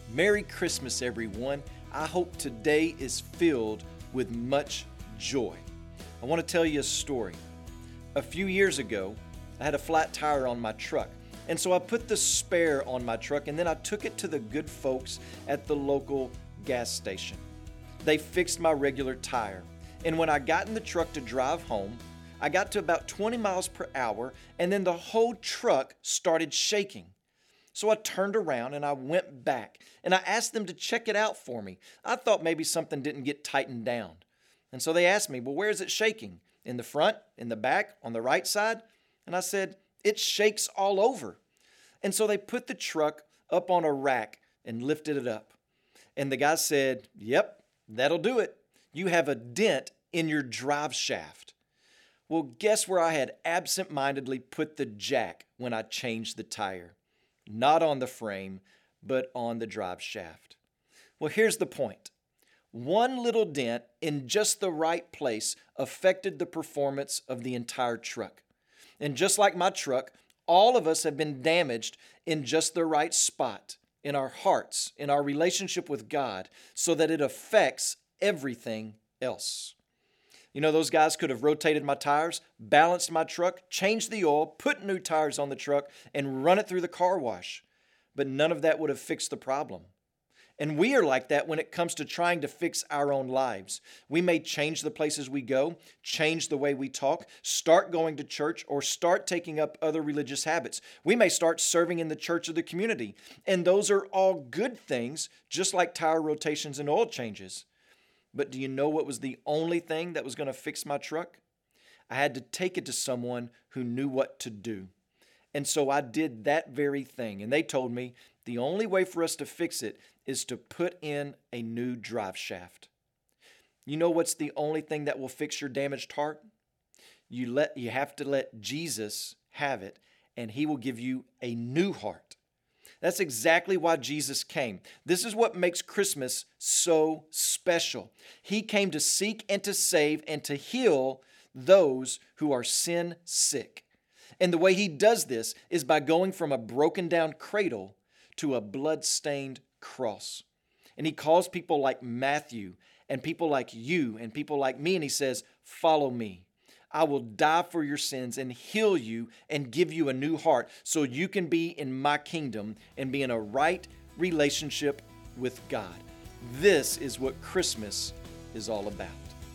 Merry Christmas, everyone. I hope today is filled with much joy. I want to tell you a story. A few years ago, I had a flat tire on my truck, and so I put the spare on my truck and then I took it to the good folks at the local gas station. They fixed my regular tire, and when I got in the truck to drive home, I got to about 20 miles per hour, and then the whole truck started shaking. So I turned around and I went back and I asked them to check it out for me. I thought maybe something didn't get tightened down. And so they asked me, well, where is it shaking? In the front, in the back, on the right side? And I said, it shakes all over. And so they put the truck up on a rack and lifted it up. And the guy said, yep, that'll do it. You have a dent in your drive shaft. Well, guess where I had absent-mindedly put the jack when I changed the tire? Not on the frame, but on the drive shaft. Well, here's the point. One little dent in just the right place affected the performance of the entire truck. And just like my truck, all of us have been damaged in just the right spot, in our hearts, in our relationship with God, so that it affects everything else. You know, those guys could have rotated my tires, balanced my truck, changed the oil, put new tires on the truck, and run it through the car wash. But none of that would have fixed the problem. And we are like that when it comes to trying to fix our own lives. We may change the places we go, change the way we talk, start going to church, or start taking up other religious habits. We may start serving in the church of the community. And those are all good things, just like tire rotations and oil changes. But do you know what was the only thing that was going to fix my truck? I had to take it to someone who knew what to do. And so I did that very thing. And they told me the only way for us to fix it is to put in a new drive shaft. You know what's the only thing that will fix your damaged heart? You have to let Jesus have it, and He will give you a new heart. That's exactly why Jesus came. This is what makes Christmas so special. He came to seek and to save and to heal those who are sin sick. And the way He does this is by going from a broken down cradle to a blood-stained cross. And He calls people like Matthew and people like you and people like me, and He says, follow me. I will die for your sins and heal you and give you a new heart so you can be in my kingdom and be in a right relationship with God. This is what Christmas is all about.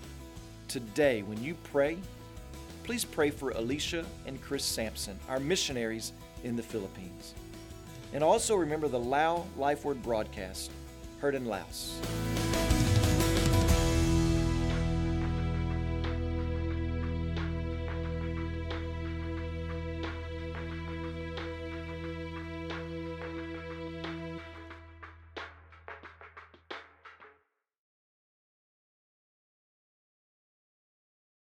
Today, when you pray, please pray for Alicia and Chris Sampson, our missionaries in the Philippines. And also remember the Lao Life Word broadcast heard in Laos.